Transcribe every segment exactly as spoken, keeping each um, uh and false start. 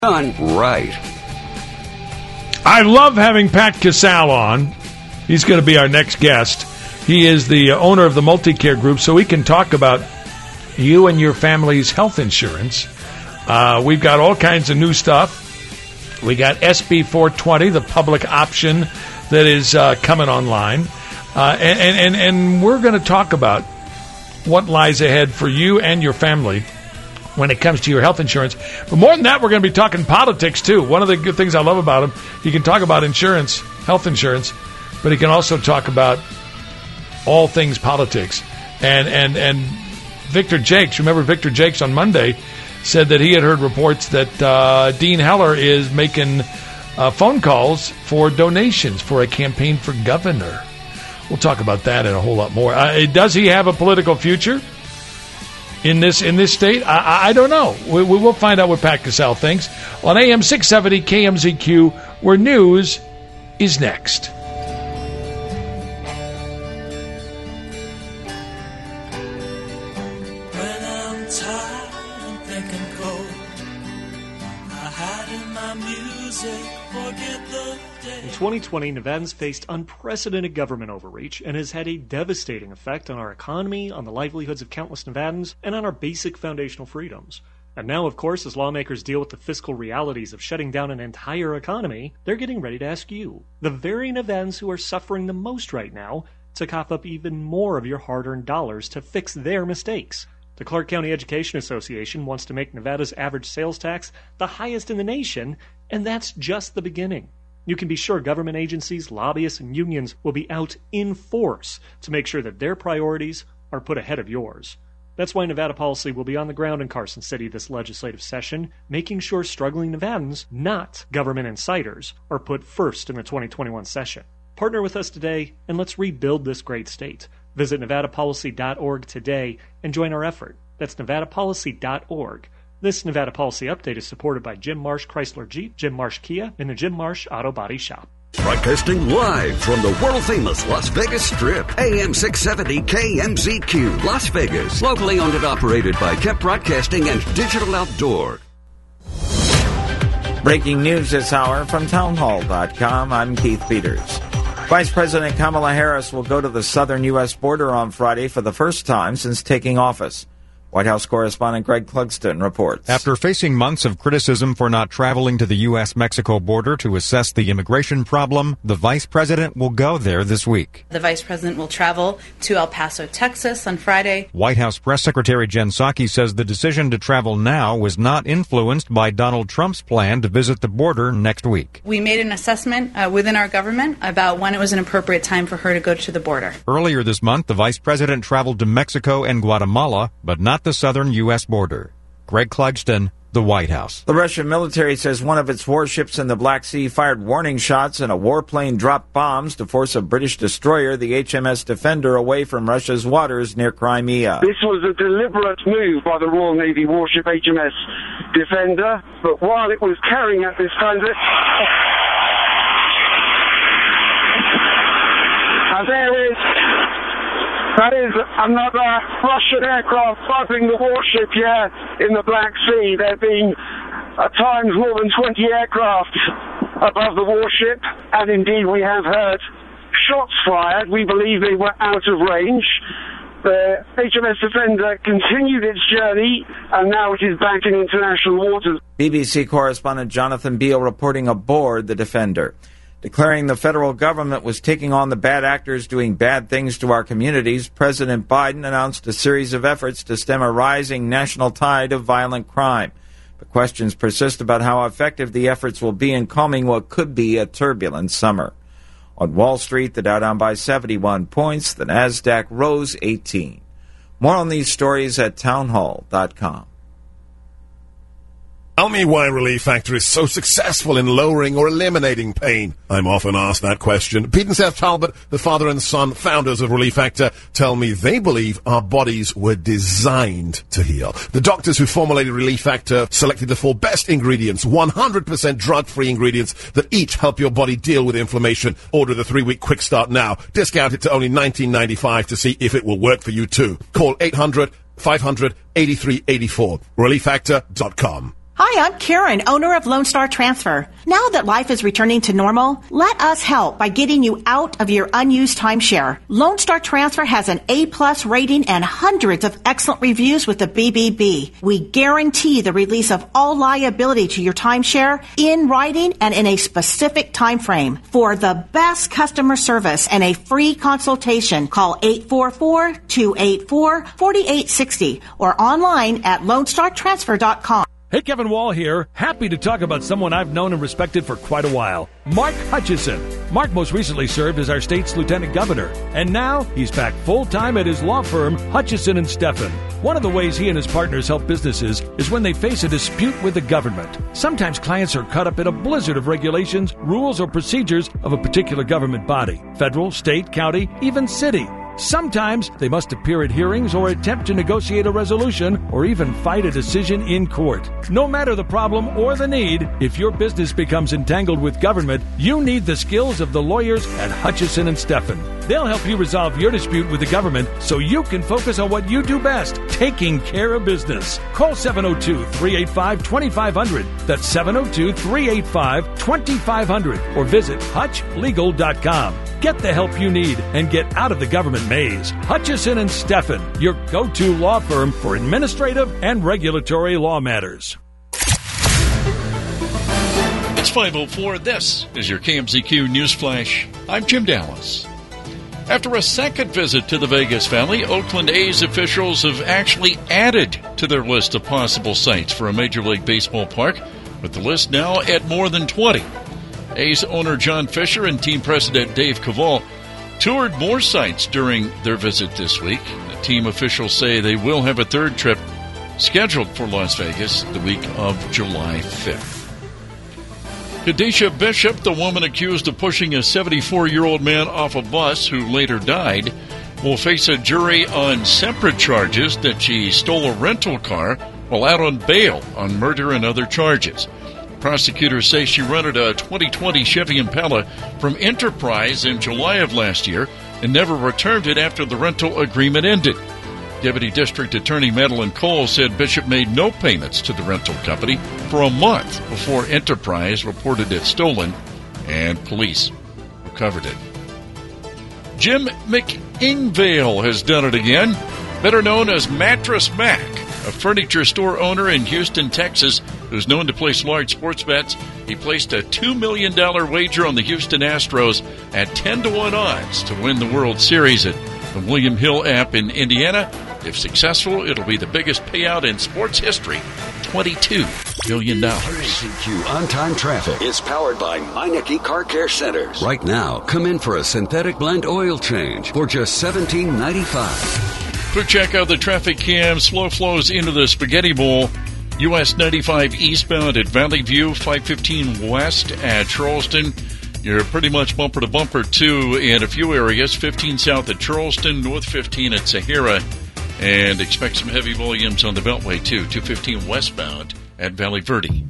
Done right. I love having Pat Casale on. He's going to be our next guest. He is the owner of the Multicare Group, so we can talk about you and your family's health insurance. Uh, we've got all kinds of new stuff. We got S B four twenty, the public option that is uh, coming online. Uh, and, and, and we're going to talk about what lies ahead for you and your family when it comes to your health insurance. But more than that, we're going to be talking politics, too. One of the good things I love about him, he can talk about insurance, health insurance, but he can also talk about all things politics. And and and Victor Jakes, remember Victor Jakes on Monday, said that he had heard reports that uh, Dean Heller is making uh, phone calls for donations for a campaign for governor. We'll talk about that and a whole lot more. Uh, does he have a political future in this in this state? I, I don't know. We, we will find out what Pat Casale thinks on A M six seventy K M Z Q, where news is next. When I'm tired and thinking cold, I hide in my music, forget the day. In twenty twenty, Nevadans faced unprecedented government overreach and has had a devastating effect on our economy, on the livelihoods of countless Nevadans, and on our basic foundational freedoms. And now, of course, as lawmakers deal with the fiscal realities of shutting down an entire economy, they're getting ready to ask you, the very Nevadans who are suffering the most right now, to cough up even more of your hard-earned dollars to fix their mistakes. The Clark County Education Association wants to make Nevada's average sales tax the highest in the nation, and that's just the beginning. You can be sure government agencies, lobbyists, and unions will be out in force to make sure that their priorities are put ahead of yours. That's why Nevada Policy will be on the ground in Carson City this legislative session, making sure struggling Nevadans, not government insiders, are put first in the twenty twenty-one session. Partner with us today, and let's rebuild this great state. Visit nevada policy dot org today and join our effort. That's nevada policy dot org. This Nevada Policy Update is supported by Jim Marsh Chrysler Jeep, Jim Marsh Kia, and the Jim Marsh Auto Body Shop. Broadcasting live from the world-famous Las Vegas Strip, A M six seventy K M Z Q, Las Vegas. Locally owned and operated by Kemp Broadcasting and Digital Outdoor. Breaking news this hour from townhall dot com. I'm Keith Peters. Vice President Kamala Harris will go to the southern U S border on Friday for the first time since taking office. White House correspondent Greg Clugston reports. After facing months of criticism for not traveling to the U S Mexico border to assess the immigration problem, the vice president will go there this week. The vice president will travel to El Paso, Texas on Friday. White House Press Secretary Jen Psaki says the decision to travel now was not influenced by Donald Trump's plan to visit the border next week. We made an assessment uh, within our government about when it was an appropriate time for her to go to the border. Earlier this month, the vice president traveled to Mexico and Guatemala, but not the southern U S border. Greg Clugston, the White House. The Russian military says one of its warships in the Black Sea fired warning shots and a warplane dropped bombs to force a British destroyer, the H M S Defender, away from Russia's waters near Crimea. This was a deliberate move by the Royal Navy warship H M S Defender, but while it was carrying out this transit... And there is... That is another Russian aircraft buzzing the warship here in the Black Sea. There have been at times more than twenty aircraft above the warship, and indeed we have heard shots fired. We believe they were out of range. The H M S Defender continued its journey, and now it is back in international waters. B B C correspondent Jonathan Beale reporting aboard the Defender. Declaring the federal government was taking on the bad actors doing bad things to our communities, President Biden announced a series of efforts to stem a rising national tide of violent crime. But questions persist about how effective the efforts will be in calming what could be a turbulent summer. On Wall Street, the Dow down by seventy-one points, the NASDAQ rose eighteen. More on these stories at townhall dot com. Tell me why Relief Factor is so successful in lowering or eliminating pain. I'm often asked that question. Pete and Seth Talbot, the father and son founders of Relief Factor, tell me they believe our bodies were designed to heal. The doctors who formulated Relief Factor selected the four best ingredients, one hundred percent drug-free ingredients that each help your body deal with inflammation. Order the three-week quick start now. Discount it to only nineteen ninety-five to see if it will work for you too. Call eight hundred, five hundred, eighty-three eighty-four. relief factor dot com. Hi, I'm Karen, owner of Lone Star Transfer. Now that life is returning to normal, let us help by getting you out of your unused timeshare. Lone Star Transfer has an A-plus rating and hundreds of excellent reviews with the B B B. We guarantee the release of all liability to your timeshare in writing and in a specific time frame. For the best customer service and a free consultation, call eight four four, two eight four, four eight six zero or online at lone star transfer dot com. Hey, Kevin Wall here. Happy to talk about someone I've known and respected for quite a while. Mark Hutchison. Mark most recently served as our state's lieutenant governor, and now he's back full-time at his law firm, Hutchison and Steffen. One of the ways he and his partners help businesses is when they face a dispute with the government. Sometimes clients are caught up in a blizzard of regulations, rules, or procedures of a particular government body, federal, state, county, even city. Sometimes they must appear at hearings or attempt to negotiate a resolution or even fight a decision in court. No matter the problem or the need, if your business becomes entangled with government, you need the skills of the lawyers at Hutchison and Steffen. They'll help you resolve your dispute with the government so you can focus on what you do best, taking care of business. Call seven oh two, three eight five, two five zero zero. That's seven oh two, three eight five, two five zero zero or visit hutch legal dot com. Get the help you need and get out of the government maze. Hutchison and Steffen, your go-to law firm for administrative and regulatory law matters. It's five oh four. This is your K M Z Q News Flash. I'm Jim Dallas. After a second visit to the Vegas Valley, Oakland A's officials have actually added to their list of possible sites for a Major League Baseball park, with the list now at more than twenty. A's owner John Fisher and team president Dave Kaval toured more sites during their visit this week. The team officials say they will have a third trip scheduled for Las Vegas the week of July fifth. Kadesha Bishop, the woman accused of pushing a seventy-four-year-old man off a bus who later died, will face a jury on separate charges that she stole a rental car while out on bail on murder and other charges. Prosecutors say she rented a twenty twenty Chevy Impala from Enterprise in July of last year and never returned it after the rental agreement ended. Deputy District Attorney Madeline Cole said Bishop made no payments to the rental company for a month before Enterprise reported it stolen and police recovered it. Jim McIngvale has done it again, better known as Mattress Mac, a furniture store owner in Houston, Texas, who's known to place large sports bets. He placed a two million dollars wager on the Houston Astros at ten to one odds to win the World Series at the William Hill app in Indiana. If successful, it'll be the biggest payout in sports history, twenty-two million dollars. K M Z Q On-Time Traffic is powered by Meineke Car Care Centers. Right now, come in for a synthetic blend oil change for just seventeen ninety-five. Quick check out the traffic cam. Slow flows into the Spaghetti Bowl. U S ninety-five eastbound at Valley View, five fifteen west at Charleston. You're pretty much bumper to bumper, too, in a few areas. fifteen south at Charleston, north fifteen at Sahara. And expect some heavy volumes on the Beltway, too. two fifteen westbound at Valley Verde.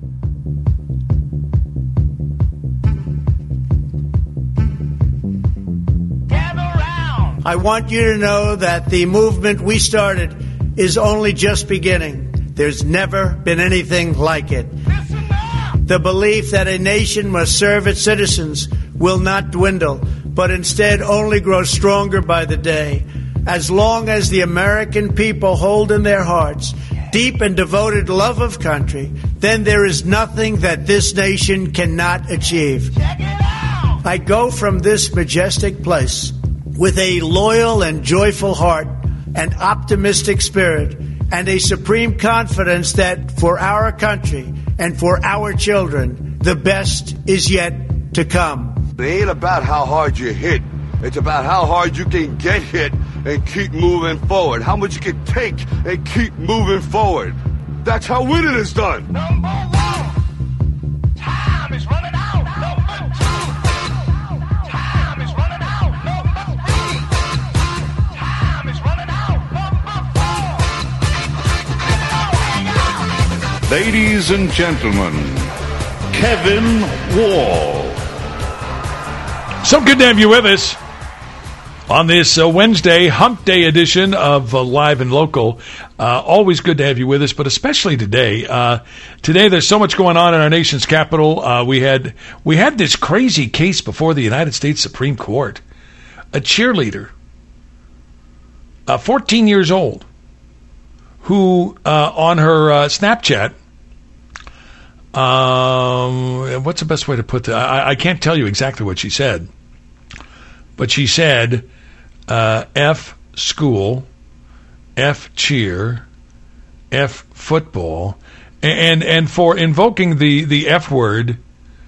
I want you to know that the movement we started is only just beginning. There's never been anything like it. The belief that a nation must serve its citizens will not dwindle, but instead only grow stronger by the day. As long as the American people hold in their hearts deep and devoted love of country, then there is nothing that this nation cannot achieve. I go from this majestic place with a loyal and joyful heart, an optimistic spirit, and a supreme confidence that for our country and for our children, the best is yet to come. It ain't about how hard you hit. It's about how hard you can get hit and keep moving forward. How much you can take and keep moving forward. That's how winning is done. Number one. Time is running out. Number two. Time is running out. Number three. Time is running out. Number four. Ladies and gentlemen, Kevin Wall. So good to have you with us. On this uh, Wednesday, Hump Day edition of uh, Live and Local. Uh, always good to have you with us, but especially today. Uh, today, there's so much going on in our nation's capital. Uh, we had we had this crazy case before the United States Supreme Court. A cheerleader, uh, fourteen years old, who uh, on her uh, Snapchat, um, what's the best way to put that? I, I can't tell you exactly what she said, but she said, Uh, F school, F cheer, F football, and and for invoking the, the F word,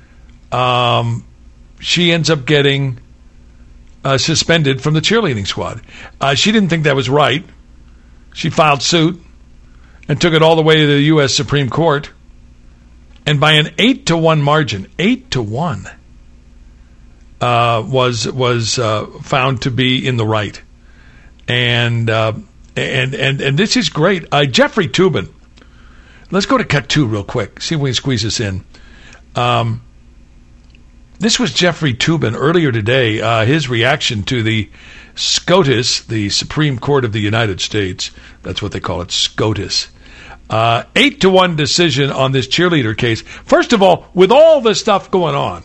um, she ends up getting uh, suspended from the cheerleading squad. Uh, she didn't think that was right. She filed suit and took it all the way to the U S Supreme Court, and by an eight to one margin, eight to one. Uh, was was uh, found to be in the right, and uh, and and and this is great. Uh, Jeffrey Toobin, let's go to cut two real quick. See if we can squeeze this in. Um, this was Jeffrey Toobin earlier today. Uh, his reaction to the SCOTUS, the Supreme Court of the United States. That's what they call it, SCOTUS. Uh, eight to one decision on this cheerleader case. First of all, with all the stuff going on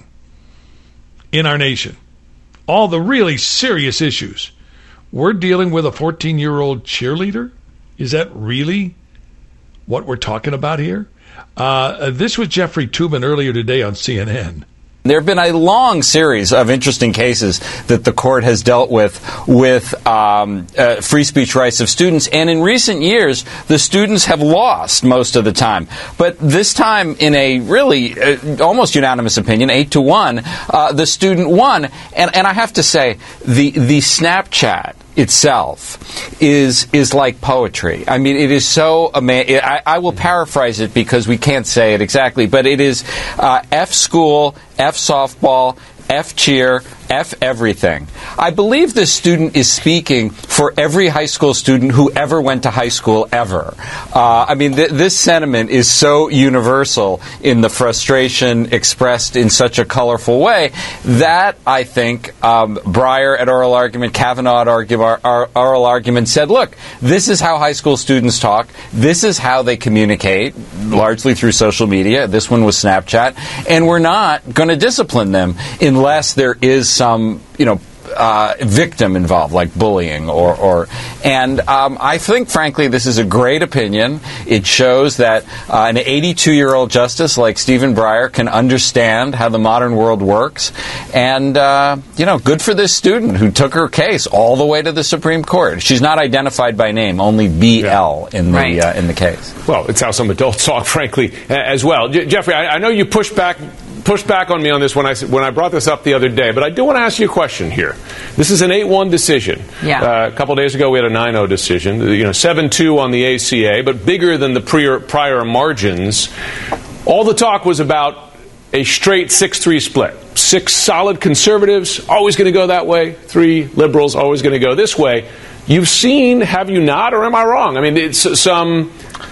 in our nation, all the really serious issues, we're dealing with a fourteen-year-old cheerleader? Is that really what we're talking about here? Uh, this was Jeffrey Toobin earlier today on C N N. There have been a long series of interesting cases that the court has dealt with with um, uh, free speech rights of students, and in recent years, the students have lost most of the time. But this time, in a really uh, almost unanimous opinion, eight to one, uh, the student won. And, and I have to say, the the Snapchat itself is is like poetry. I mean, it is so amazing. I, I will paraphrase it because we can't say it exactly, but it is uh, F school, F softball, F cheer, F everything. I believe this student is speaking for every high school student who ever went to high school ever. Uh, I mean, th- this sentiment is so universal in the frustration expressed in such a colorful way that I think um, Breyer at oral argument, Kavanaugh at argu- ar- ar- oral argument said, look, this is how high school students talk. This is how they communicate, largely through social media. This one was Snapchat. And we're not going to discipline them unless there is some, you know, uh, victim involved, like bullying or, or and um, I think, frankly, this is a great opinion. It shows that uh, an eighty-two-year-old justice like Stephen Breyer can understand how the modern world works, and uh, you know, good for this student who took her case all the way to the Supreme Court. She's not identified by name, only B L in the right. uh, in the case. Well, it's how some adults talk, frankly, as well. J- Jeffrey, I, I know you pushed back. pushed back on me on this when I when I brought this up the other day, but I do want to ask you a question here. This is an eight one decision. Yeah. Uh, a couple of days ago, we had a nine oh decision. You know, seven two on the A C A, but bigger than the prior, prior margins. All the talk was about a straight six three split. Six solid conservatives, always going to go that way. Three liberals, always going to go this way. You've seen, have you not, or am I wrong? I mean, it's some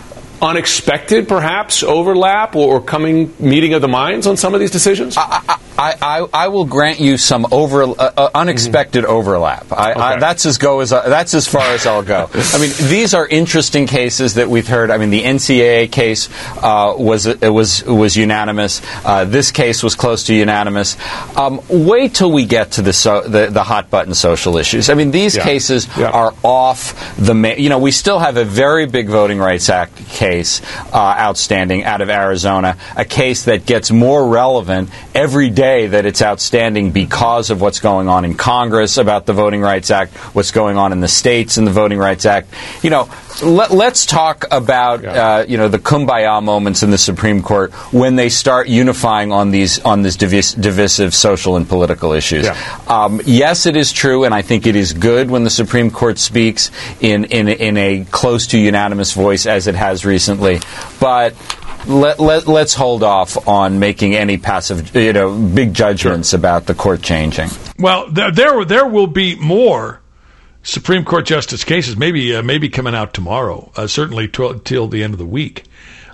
unexpected, perhaps, overlap or coming meeting of the minds on some of these decisions? I, I, I, I will grant you some over uh, uh, unexpected mm-hmm. overlap. I, okay. I, that's as go as uh, that's as far as I'll go. I mean, these are interesting cases that we've heard. I mean, the N C double A case uh, was it was was unanimous. Uh, this case was close to unanimous. Um, wait till we get to the so, the, the hot button social issues. I mean, these yeah. cases yeah. are off the. Ma- you know, we still have a very big Voting Rights Act case. Uh, outstanding out of Arizona, a case that gets more relevant every day that it's outstanding because of what's going on in Congress about the Voting Rights Act, what's going on in the states in the Voting Rights Act. You know, let, let's talk about yeah. uh, you know the kumbaya moments in the Supreme Court when they start unifying on these on these divis- divisive social and political issues. Yeah. Um, yes, it is true, and I think it is good when the Supreme Court speaks in in, in a close to unanimous voice as it has recently. Recently, but let, let, let's hold off on making any passive, you know, big judgments sure. about the court changing. Well, there there, there will be more Supreme Court justice cases, maybe uh, maybe coming out tomorrow, uh, certainly till, till the end of the week.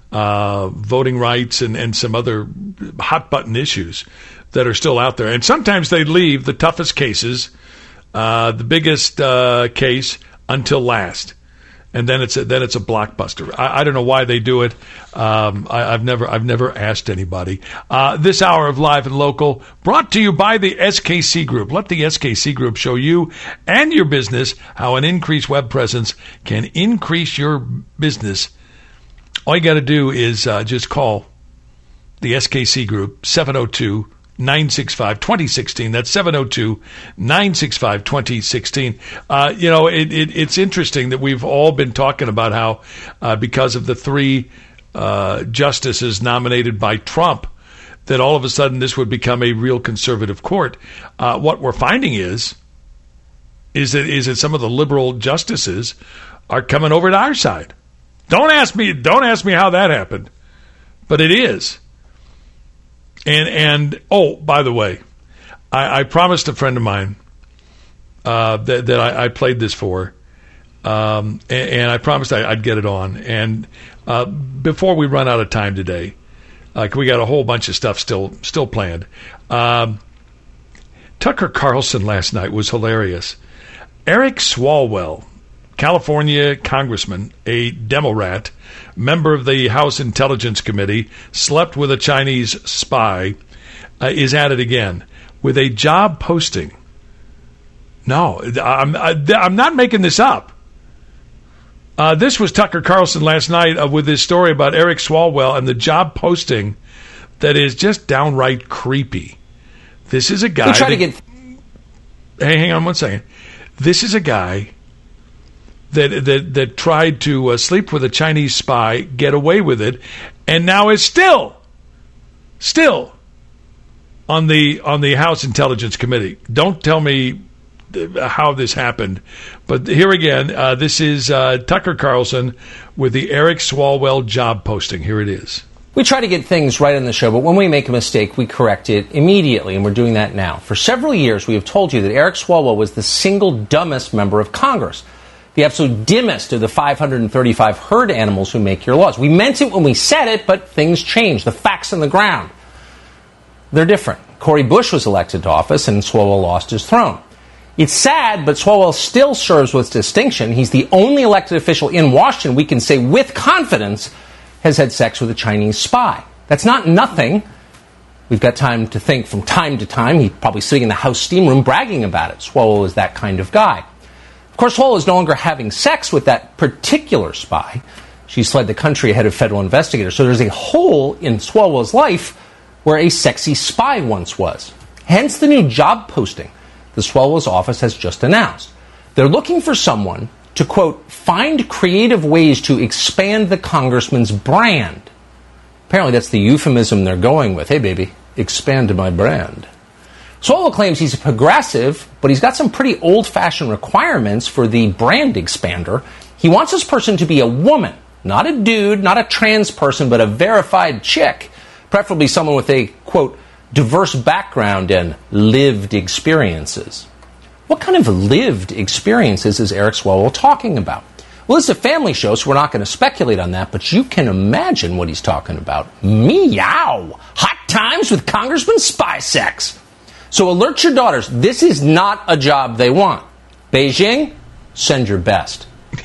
Uh, voting rights and, and some other hot button issues that are still out there, and sometimes they leave the toughest cases Uh, the biggest uh, case until last. And then it's a, then it's a blockbuster. I, I don't know why they do it. Um, I, I've never I've never asked anybody. Uh, this hour of Live and Local brought to you by the S K C Group. Let the S K C Group show you and your business how an increased web presence can increase your business. All you got to do is uh, just call the S K C Group, seven oh two, nine six five, two oh one six. That's seven oh two, nine six five, two oh one six. Uh, you know, it, it, it's interesting that we've all been talking about how uh, because of the three uh, justices nominated by Trump, that all of a sudden this would become a real conservative court. Uh, what we're finding is, is that, is that some of the liberal justices are coming over to our side. Don't ask me, don't ask me how that happened, but it is. And, and oh, by the way, I, I promised a friend of mine uh, that, that I, I played this for, um, and, and I promised I, I'd get it on. And uh, before we run out of time today, uh, we got a whole bunch of stuff still still planned. Um, Tucker Carlson last night was hilarious. Eric Swalwell, California congressman, a Democrat, member of the House Intelligence Committee, slept with a Chinese spy, uh, is at it again with a job posting. No, I'm, I'm not making this up. Uh, this was Tucker Carlson last night uh, with his story about Eric Swalwell and the job posting that is just downright creepy. This is a guy. We try that, to get. Hey, hang on one second. This is a guy that that that tried to uh, sleep with a Chinese spy, get away with it, and now is still, still on the on the House Intelligence Committee. Don't tell me how this happened, but here again, uh, this is uh, Tucker Carlson with the Eric Swalwell job posting. Here it is. We try to get things right on the show, but when we make a mistake, we correct it immediately, and we're doing that now. For several years, we have told you that Eric Swalwell was the single dumbest member of Congress, the absolute dimmest of the five hundred thirty-five herd animals who make your laws. We meant it when we said it, but things changed. The facts on the ground, they're different. Cori Bush was elected to office, and Swalwell lost his throne. It's sad, but Swalwell still serves with distinction. He's the only elected official in Washington we can say with confidence has had sex with a Chinese spy. That's not nothing. We've got time to think from time to time. He's probably sitting in the House steam room bragging about it. Swalwell is that kind of guy. Of course, Swalwell is no longer having sex with that particular spy. She's fled the country ahead of federal investigators. So there's a hole in Swalwell's life where a sexy spy once was. Hence the new job posting the Swalwell's office has just announced. They're looking for someone to, quote, find creative ways to expand the congressman's brand. Apparently that's the euphemism they're going with. Hey, baby, expand my brand. Swalwell claims he's a progressive, but he's got some pretty old-fashioned requirements for the brand expander. He wants this person to be a woman, not a dude, not a trans person, but a verified chick, preferably someone with a, quote, diverse background and lived experiences. What kind of lived experiences is Eric Swalwell talking about? Well, this is a family show, so we're not going to speculate on that, but you can imagine what he's talking about. Meow! Hot times with Congressman spy sex. So alert your daughters. This is not a job they want. Beijing, send your best.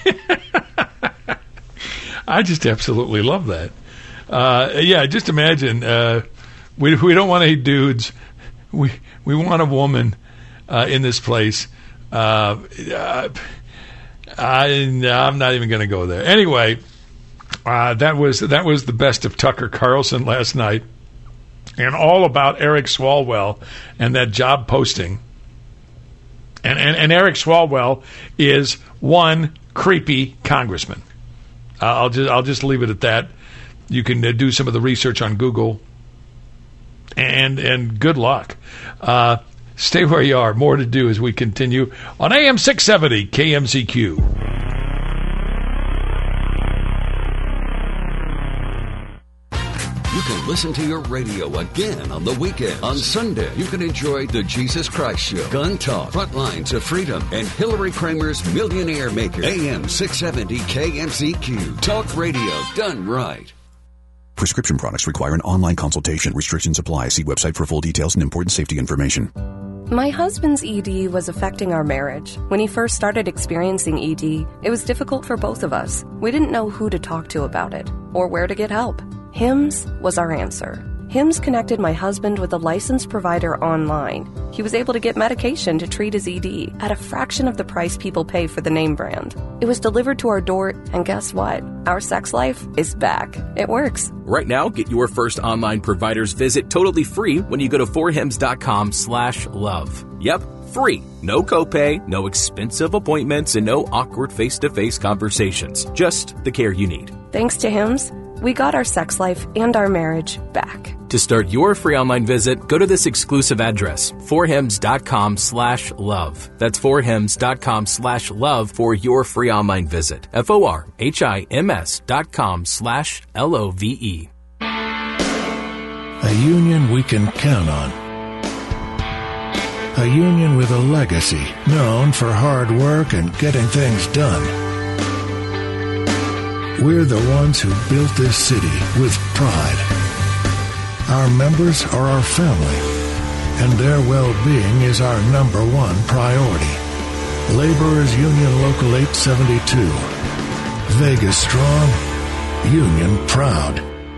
I just absolutely love that. Uh, yeah, just imagine. Uh, we we don't want any dudes. We we want a woman uh, in this place. Uh, uh, I, I'm not even going to go there. Anyway, uh, that was that was the best of Tucker Carlson last night, and all about Eric Swalwell and that job posting. And and, and Eric Swalwell is one creepy congressman. Uh, I'll just I'll just leave it at that. You can uh, do some of the research on Google. And and good luck. Uh, stay where you are. More to do as we continue on A M six seventy K M Z Q. You can listen to your radio again on the weekend. On Sunday, you can enjoy The Jesus Christ Show, Gun Talk, Front Lines of Freedom, and Hillary Kramer's Millionaire Maker. A M six seventy K M Z Q. Talk radio done right. Prescription products require an online consultation. Restrictions apply. See website for full details and important safety information. My husband's E D was affecting our marriage. When he first started experiencing E D, it was difficult for both of us. We didn't know who to talk to about it or where to get help. HIMSS was our answer. HIMSS connected my husband with a licensed provider online. He was able to get medication to treat his E D at a fraction of the price people pay for the name brand. It was delivered to our door, and guess what? Our sex life is back. It works. Right now, get your first online provider's visit totally free when you go to forhims.com slash love. Yep, free. No copay, no expensive appointments, and no awkward face-to-face conversations. Just the care you need. Thanks to HIMSS, we got our sex life and our marriage back. To start your free online visit, go to this exclusive address, forhims.com slash love. That's forhims.com slash love for your free online visit. F-O-R-H-I-M-S dot com slash L-O-V-E. A union we can count on. A union with a legacy known for hard work and getting things done. We're the ones who built this city with pride. Our members are our family, and their well-being is our number one priority. Laborers Union Local eight seventy-two. Vegas strong, union proud.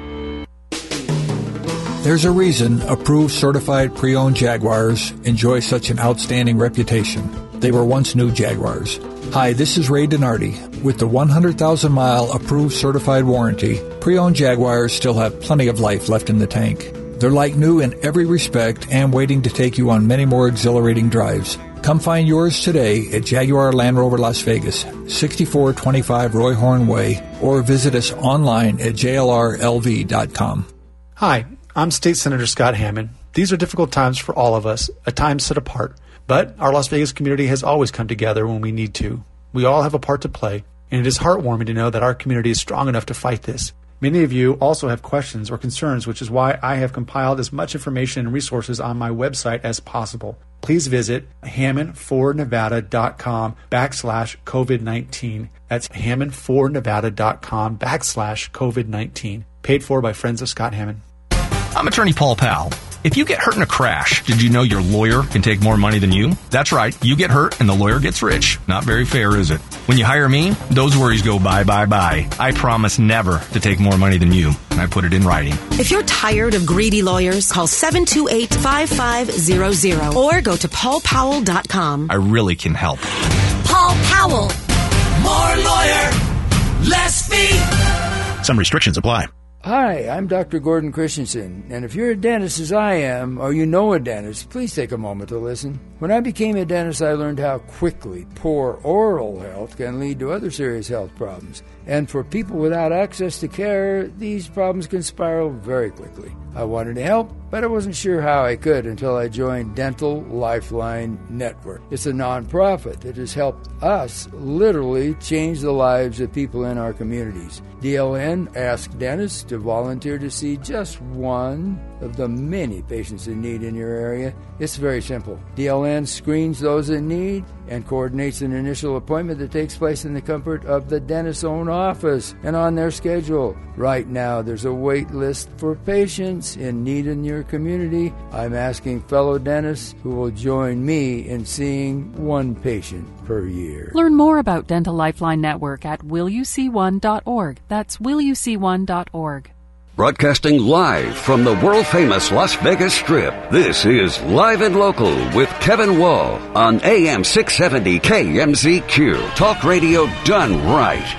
There's a reason approved certified pre-owned Jaguars enjoy such an outstanding reputation. They were once new Jaguars. Hi, this is Ray Donardi. With the one hundred thousand mile approved certified warranty, pre-owned Jaguars still have plenty of life left in the tank. They're like new in every respect and waiting to take you on many more exhilarating drives. Come find yours today at Jaguar Land Rover Las Vegas, sixty-four twenty-five Roy Horn Way, or visit us online at J L R L V dot com. Hi, I'm State Senator Scott Hammond. These are difficult times for all of us, a time set apart. But our Las Vegas community has always come together when we need to. We all have a part to play, and it is heartwarming to know that our community is strong enough to fight this. Many of you also have questions or concerns, which is why I have compiled as much information and resources on my website as possible. Please visit hammond for nevada dot com backslash COVID nineteen. That's hammond for nevada dot com backslash COVID nineteen. Paid for by Friends of Scott Hammond. I'm attorney Paul Powell. If you get hurt in a crash, did you know your lawyer can take more money than you? That's right. You get hurt and the lawyer gets rich. Not very fair, is it? When you hire me, those worries go bye, bye, bye. I promise never to take more money than you. And I put it in writing. If you're tired of greedy lawyers, call seven two eight, five five zero zero or go to paul powell dot com. I really can help. Paul Powell. More lawyer, less fee. Some restrictions apply. Hi, I'm Doctor Gordon Christensen, and if you're a dentist as I am, or you know a dentist, please take a moment to listen. When I became a dentist, I learned how quickly poor oral health can lead to other serious health problems. And for people without access to care, these problems can spiral very quickly. I wanted to help, but I wasn't sure how I could until I joined Dental Lifeline Network. It's a nonprofit that has helped us literally change the lives of people in our communities. D L N asked dentists to volunteer to see just one of the many patients in need in your area. It's very simple. D L N screens those in need and coordinates an initial appointment that takes place in the comfort of the dentist's own office and on their schedule. Right now, there's a wait list for patients in need in your community. I'm asking fellow dentists who will join me in seeing one patient per year. Learn more about Dental Lifeline Network at will you see one dot org. That's will you see one dot org. Broadcasting live from the world-famous Las Vegas Strip, this is Live and Local with Kevin Wall on A M six seventy K M Z Q. Talk radio done right.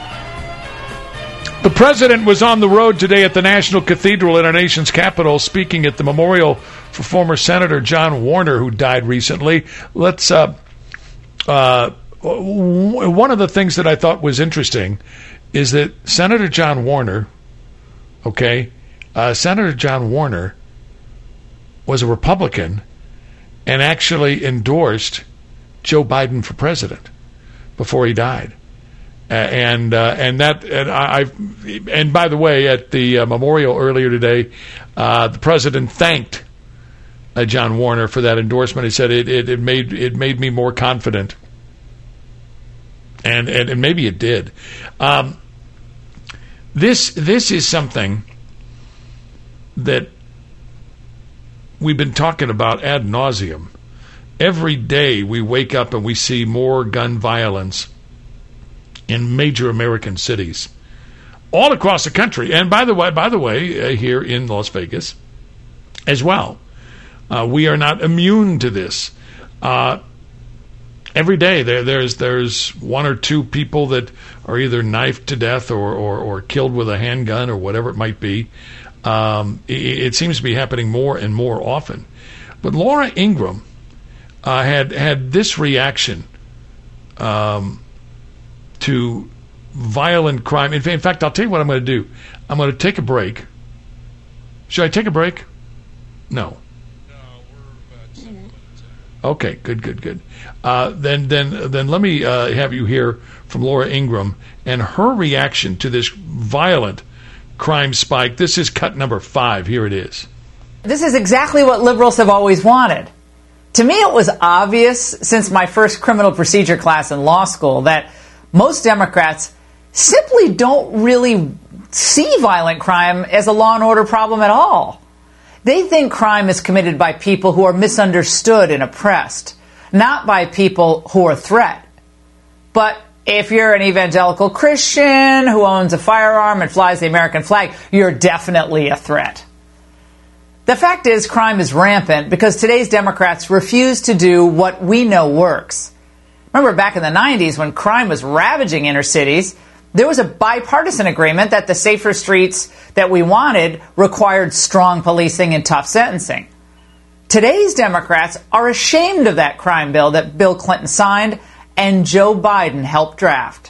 The president was on the road today at the National Cathedral in our nation's capital, speaking at the memorial for former Senator John Warner, who died recently. Let's, uh, uh, one of the things that I thought was interesting is that Senator John Warner, okay, uh, Senator John Warner was a Republican and actually endorsed Joe Biden for president before he died. Uh, and uh, and that and I I've, and by the way, at the uh, memorial earlier today, uh, the president thanked uh, John Warner for that endorsement. He said it, it, it made it made me more confident, and and, and maybe it did. Um, this this is something that we've been talking about ad nauseum every day we wake up and we see more gun violence in major American cities, all across the country. And by the way, by the way, uh, here in Las Vegas as well, uh, we are not immune to this. Uh, every day there, there's there's one or two people that are either knifed to death or or, or killed with a handgun or whatever it might be. Um, it, it seems to be happening more and more often. But Laura Ingraham uh, had had this reaction um, to violent crime. In, in fact, I'll tell you what I'm going to do. I'm going to take a break. Should I take a break? No. Okay, good, good, good. Uh, then, then, then let me uh, have you hear from Laura Ingraham and her reaction to this violent crime spike. This is cut number five. Here it is. This is exactly what liberals have always wanted. To me, it was obvious since my first criminal procedure class in law school that most Democrats simply don't really see violent crime as a law and order problem at all. They think crime is committed by people who are misunderstood and oppressed, not by people who are a threat. But if you're an evangelical Christian who owns a firearm and flies the American flag, you're definitely a threat. The fact is, crime is rampant because today's Democrats refuse to do what we know works. Remember back in the nineties when crime was ravaging inner cities, there was a bipartisan agreement that the safer streets that we wanted required strong policing and tough sentencing. Today's Democrats are ashamed of that crime bill that Bill Clinton signed and Joe Biden helped draft.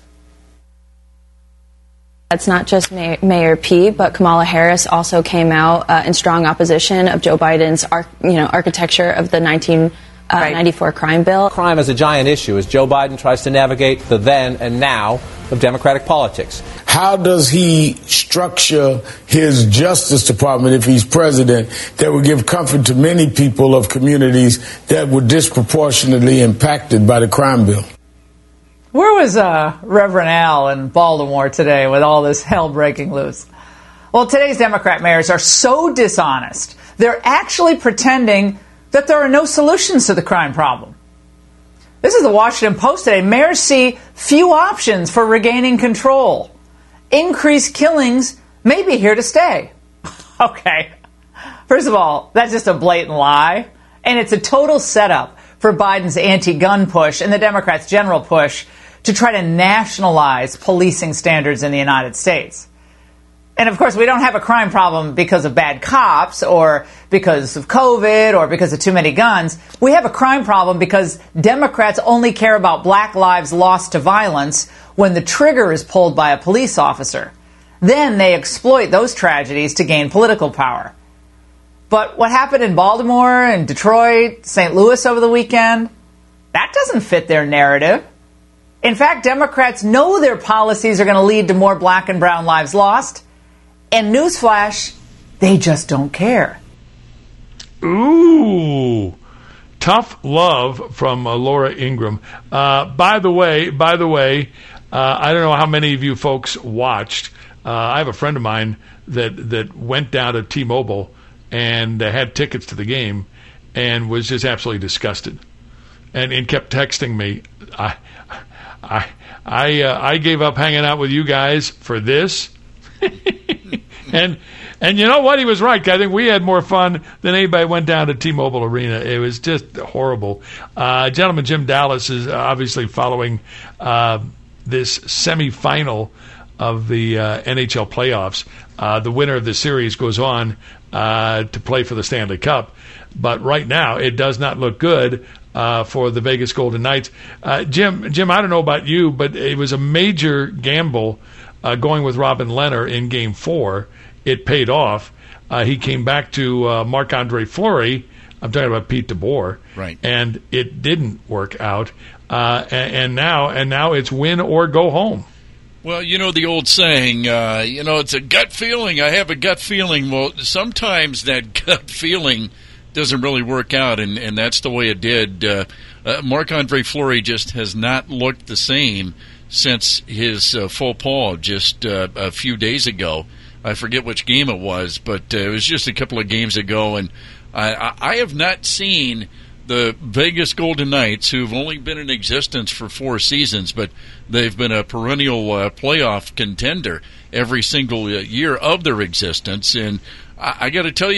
That's not just May- Mayor Pete, but Kamala Harris also came out uh, in strong opposition of Joe Biden's ar- you know, architecture of the nineteen ninety-four crime bill. Crime is a giant issue as Joe Biden tries to navigate the then and now of Democratic politics. How does he structure his Justice Department if he's president that would give comfort to many people of communities that were disproportionately impacted by the crime bill? Where was uh, Reverend Al in Baltimore today with all this hell breaking loose? Well, today's Democrat mayors are so dishonest. They're actually pretending that there are no solutions to the crime problem. This is the Washington Post today. Mayors see few options for regaining control. Increased killings may be here to stay. Okay. First of all, that's just a blatant lie. And it's a total setup for Biden's anti-gun push and the Democrats' general push to try to nationalize policing standards in the United States. And, of course, we don't have a crime problem because of bad cops or because of COVID or because of too many guns. We have a crime problem because Democrats only care about black lives lost to violence when the trigger is pulled by a police officer. Then they exploit those tragedies to gain political power. But what happened in Baltimore and Detroit, Saint Louis over the weekend, that doesn't fit their narrative. In fact, Democrats know their policies are going to lead to more black and brown lives lost. And newsflash, they just don't care. Ooh, tough love from uh, Laura Ingraham. Uh, by the way, by the way, uh, I don't know how many of you folks watched. Uh, I have a friend of mine that that went down to T-Mobile and uh, had tickets to the game and was just absolutely disgusted, and, and kept texting me. I, I, I, uh, I gave up hanging out with you guys for this. and and you know what? He was right. I think we had more fun than anybody went down to T-Mobile Arena. It was just horrible. Uh, gentleman Jim Dallas is obviously following uh, this semifinal of the uh, N H L playoffs. Uh, the winner of the series goes on uh, to play for the Stanley Cup. But right now, it does not look good uh, for the Vegas Golden Knights. Uh, Jim, Jim, I don't know about you, but it was a major gamble Uh, going with Robin Lehner in Game Four. It paid off. Uh, he came back to uh, Marc-Andre Fleury. I'm talking about Pete DeBoer, right? And it didn't work out. Uh, and, and now, and now it's win or go home. Well, you know the old saying. Uh, you know, it's a gut feeling. I have a gut feeling. Well, sometimes that gut feeling doesn't really work out, and, and that's the way it did. Uh, uh, Marc-Andre Fleury just has not looked the same since his uh, faux pas just uh, a few days ago. I forget which game it was, but uh, it was just a couple of games ago, and I, I have not seen the Vegas Golden Knights, who've only been in existence for four seasons, but they've been a perennial uh, playoff contender every single uh, year of their existence. And I, I got to tell you,